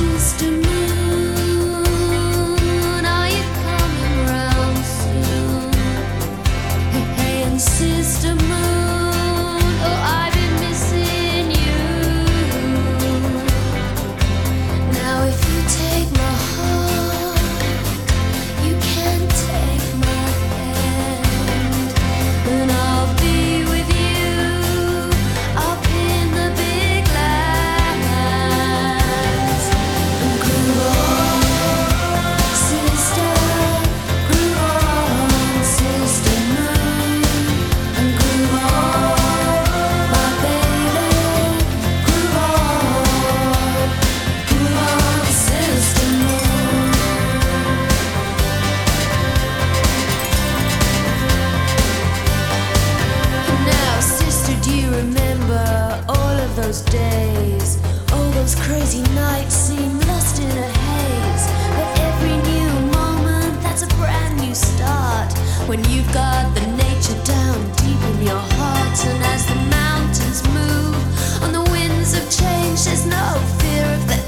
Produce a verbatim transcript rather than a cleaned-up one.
Sister Moon, are you coming round soon? Hey, hey, and Sister Moon, oh, I've been missing you. Now if you take my heart, you can take my hand, and I'll be with you up in the big lands. And groove on, sister, groove on, Sister Moon, and groove on, my baby, groove on, groove on, Sister Moon. Now, sister, do you remember all of those days? All those crazy nights seem lost in a haze. But every new moment, that's a brand new start. When you've got the nature down deep in your heart. And as the mountains move on the winds of change, there's no fear of the